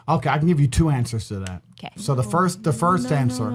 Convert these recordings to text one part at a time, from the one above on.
Okay, I can give you two answers to that. Okay. So the first answer.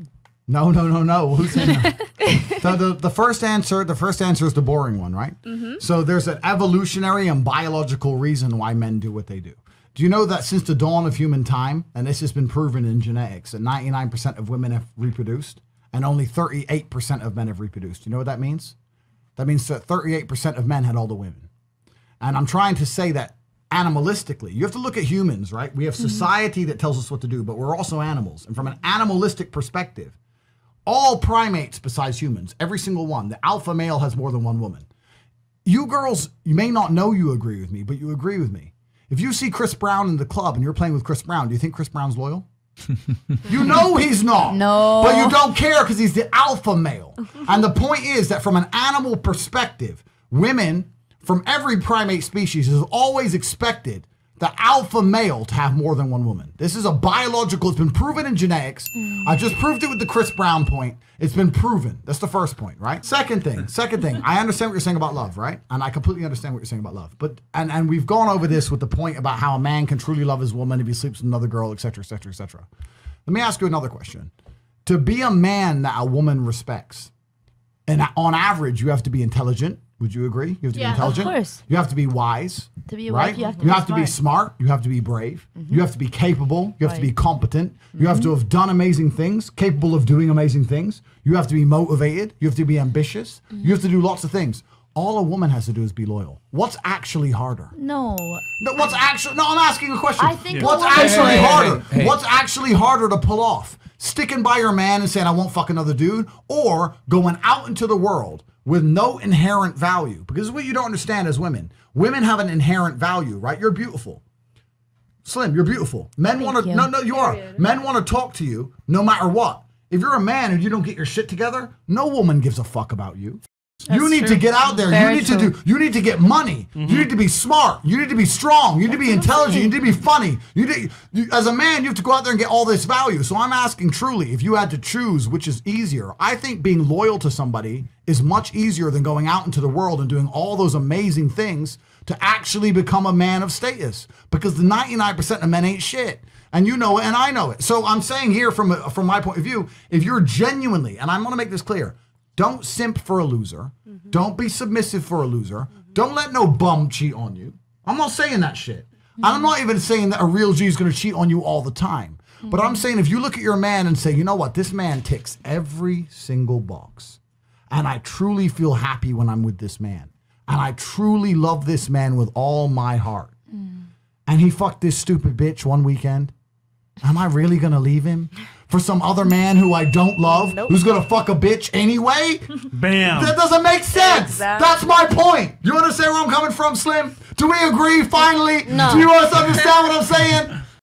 No. Who's saying that? So the first answer is the boring one, right? So there's an evolutionary and biological reason why men do what they do. Do you know that since the dawn of human time, and this has been proven in genetics, that 99% of women have reproduced and only 38% of men have reproduced? Do you know what that means? That means that 38% of men had all the women. And I'm trying to say that animalistically, you have to look at humans, right? We have society that tells us what to do, but we're also animals. And from an animalistic perspective, all primates besides humans, every single one, the alpha male has more than one woman. You girls, you may not know you agree with me, but you agree with me. If you see Chris Brown in the club and you're playing with Chris Brown, do you think Chris Brown's loyal? You know he's not. No. But you don't care because he's the alpha male. And the point is that from an animal perspective, women from every primate species is always expected the alpha male to have more than one woman. This is a biological, it's been proven in genetics. I just proved it with the Chris Brown point. It's been proven. That's the first point, right? Second thing, I understand what you're saying about love, right? And I completely understand what you're saying about love. But and we've gone over this with the point about how a man can truly love his woman if he sleeps with another girl, etc., etc., etc. Let me ask you another question. To be a man that a woman respects, and on average, you have to be intelligent. Would you agree? You have to be intelligent. Of course. You have to be wise. To be a right? wife, you have to be smart. You have to be brave. You have to be capable. You have to be competent. You have to have done amazing things, capable of doing amazing things. You have to be motivated. You have to be ambitious. You have to do lots of things. All a woman has to do is be loyal. What's actually harder? No. What's actually? No, I'm asking a question. I think what's actually harder? What's actually harder to pull off? Sticking by your man and saying I won't fuck another dude, or going out into the world with no inherent value? Because what you don't understand as women. Women have an inherent value, right? You're beautiful. Slim, you're beautiful. Men want to, no, you are. Men want to talk to you no matter what. If you're a man and you don't get your shit together, no woman gives a fuck about you. You need to get out there. You need to get money. You need to be smart. You need to be strong. You need to be intelligent. You need to be funny. As a man, you have to go out there and get all this value. So I'm asking truly, if you had to choose which is easier, I think being loyal to somebody is much easier than going out into the world and doing all those amazing things to actually become a man of status. Because the 99% of men ain't shit. And you know it, and I know it. So I'm saying here from my point of view, if you're genuinely, and I'm going to make this clear, don't simp for a loser. Don't be submissive for a loser. Don't let no bum cheat on you. I'm not saying that shit. And I'm not even saying that a real G is going to cheat on you all the time. But I'm saying if you look at your man and say, you know what, this man ticks every single box. And I truly feel happy when I'm with this man. And I truly love this man with all my heart. And he fucked this stupid bitch one weekend. Am I really going to leave him for some other man who I don't love, who's going to fuck a bitch anyway? Bam. That doesn't make sense. Exactly. That's my point. You understand where I'm coming from, Slim? Do we agree finally? No. Do you understand what I'm saying?